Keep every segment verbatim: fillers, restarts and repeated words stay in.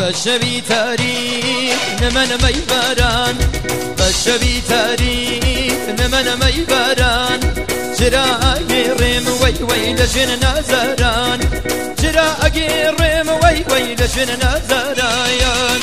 بەشەوی تاریک نەمە نەمەی باران بەشەوی تاریک نەمە نەمەی باران جرا ئەگێڕێم وەی وەی لە ژێن نازاران جرا ئەگێڕێم وەی وەی لە ژێن نازارایان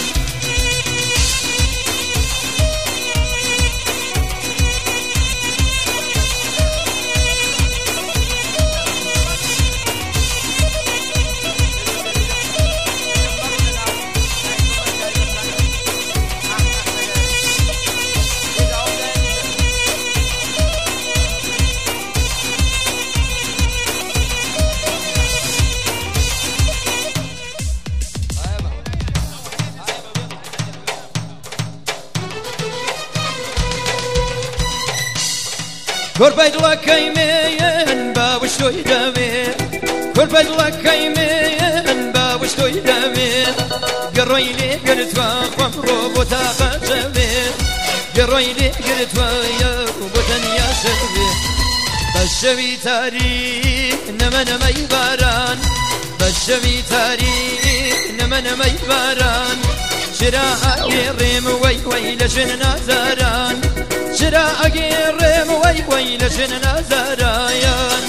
کوربای دڵەکەی مێن باوشتۆی دەوێ کوربای دڵەکەی مێن باوشتۆی دەوێ گەڕۆی لێگرتوە خۆم ڕۆ بۆ تاقە شەوێ گەڕۆی لێگرتوە بۆ تەنیا شەوێ بەشەوی تاریک نەمە نەمەی باران بەشەوی تاریک نەمە نەمەی باران چرا ئەگێڕێم وەی وەی لە ژێن نازاران چرا ئەگێڕێم وەی وەی لە ژێن نازارایان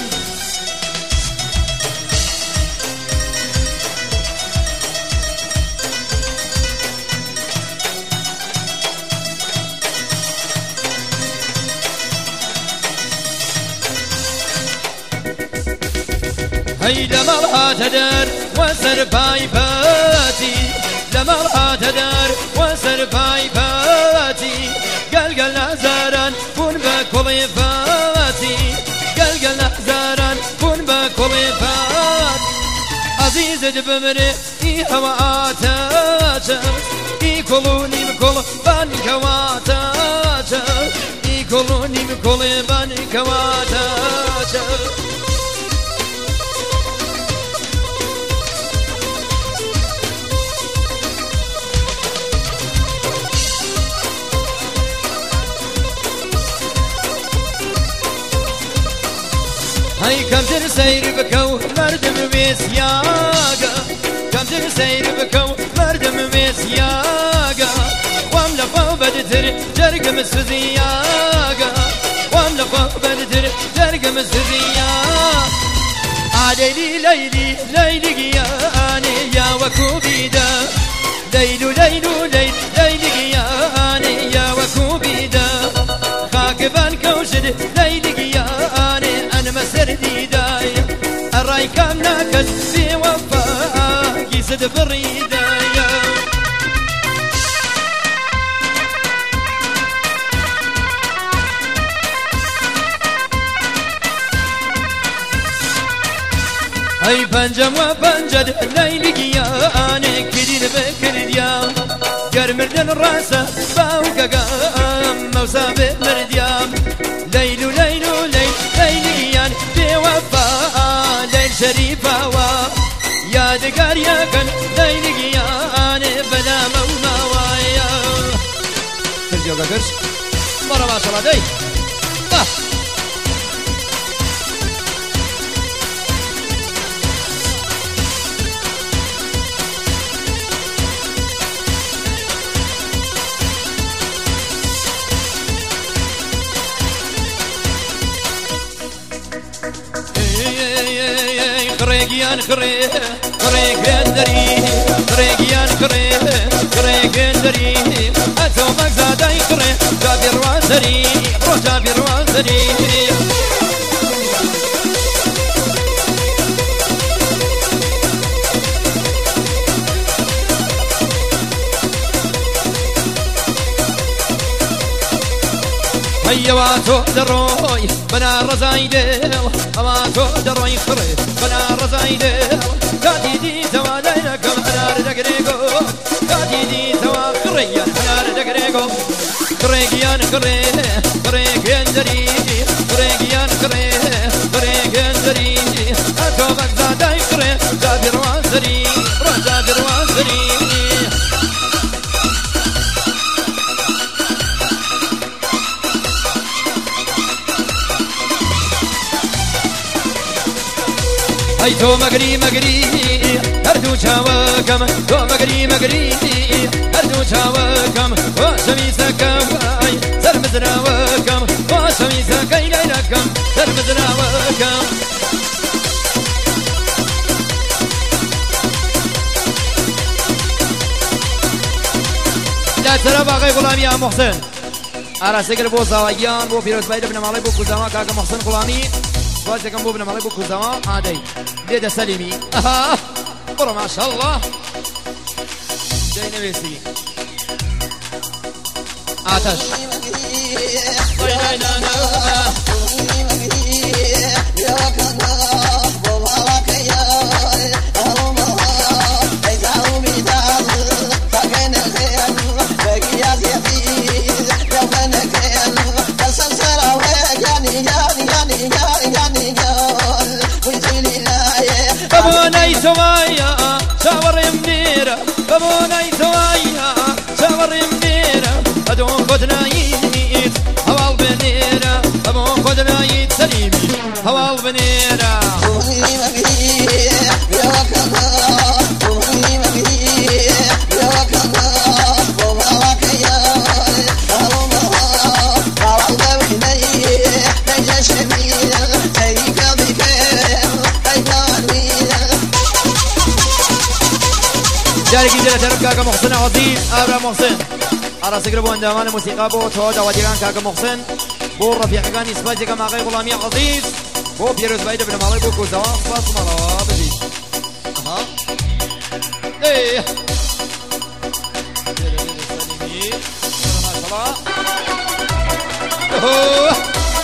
هەی لە ماڵ هاتە دەر وەسەر پای پاتی لە ماڵ هاتە دەر وەسەر پای پاتی گەلگەل نازاران بوون بە کوڵی پاتی گەلگەل نازاران بوون بە کوڵی پات عەزیزت بمرێ ئی هەوە ئاتەچە ئی کوڵ و نیم کوڵ بانکەواتەچە ئی کوڵ و نیم کوڵی بانکەواتەچە هەی کەمتر سەیر بکە و مەردم وێسیاگە کەمتر سەیر بکە و مەردم وێسیاگە وام لە خوا بەدتر جەرگم سوزیاگە وام لە خوا بەدتر جەرگم سوزیا ئالەیلی لەیلی لەیلی گیانێ یا وەکو بیدە لەیل و لەیل و لەیل لەیلی گیانێ یا وەکو بیدە خاکبان کەوشت لەیلی گیانێ ئەنمە سەردیدایە ئەڕای کام ناکەس بێوەفا گیزت بڕیدایە ئەی پەنجەم وە پەنجەد لەیلی گیانێ کردین بکردیام گەرمردن ڕاستە باوکەکەم مەوسا بێ مردیام لەیل و لەیل و لەیل لەیلیان بێوەفا لەیل شەریفاوە یادگاریەکەن لەیلی گیانێ بەلامە و ماوایە کردیۆگە کرد بەڕە باشەڵا دەی خريجيان خريه خريجيان دري خريجيان خريه خريجيان دري أتو مقزادي خريه جابر وانزري رو جابر وانزري هيا واتو دروي بنا رزاي ديل واتو دروي خري بنا رزاي ديل قادي دي توالينا كم حنار دقريقو قادي دي توا خريا حنار دقريقو خريقيان خريه خريقيان دري خريقيان خريه خريقيان دري أتو بغزاداي خريه جابر وانزري رو جابر وانزري هاي تو مقري مقري هردو شاوكم تو مقري مقري هردو شاوكم وشمي سكاي سر مزراوكم وشمي سكاي ليلكم سر مزراوكم لا ترى باقي غلامي يا محسن أرى سجل بو زواجيان بو فيروز بايد ابن مالي بو كوزاما كاكا محسن غلامي سواجي كم بو ابن مالي بو كوزاما عادي ليدا سليمي أها برا ما شاء الله جاي نبيسي آتش بابوناي سوايا شاور منيرة بابوناي سوايا شاور منيرة أدو خدنا يد هوا البنيرة أبو خدنا يد سليمي هوا البنيرة جاري جديد ترك كاكا محسن عزيز أبرا محسن أرى سكربو اندامان موسيقى بو تودا وديغان كاكا محسن بو رفيق كان إسباجي كما غي غلامي عزيز بو بيروز بايد ابن مالي بو كوزاوا سباس مالا بدي أها إيه ما شاء الله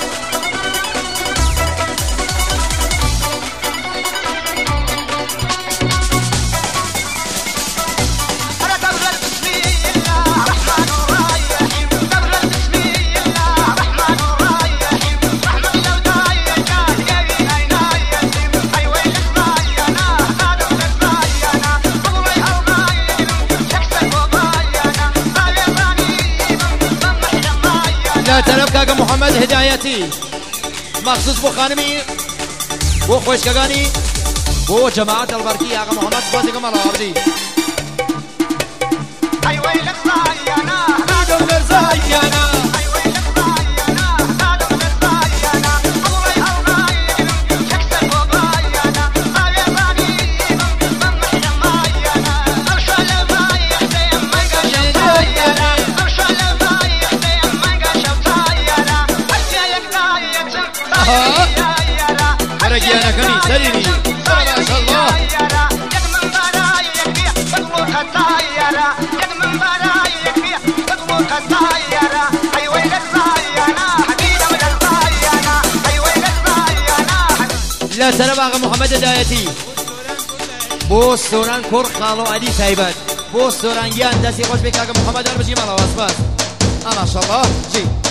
تلف كاكا محمد هدايتي مخصوص بو خانمي بو خوش كاغاني بو جماعة البركي كاكا محمد سباسي كما رابدي اي ويلك زايانا نادم زايانا اي ويلك زايانا نادم زايانا الله يهوناي شكسر بوبايانا زايراني بمح يمايانا ارشع لباي حسين ما يقاش زايانا ارشع لباي حسين ما يقاش رجعنا كني سليمي ما شاء الله لا سلام آقا محمد هدايتي بو سوران كور خالو علي تايبات بو سوران يان داسي خوش بك آقا محمد أربجي مالا واسباس ما شاء الله جي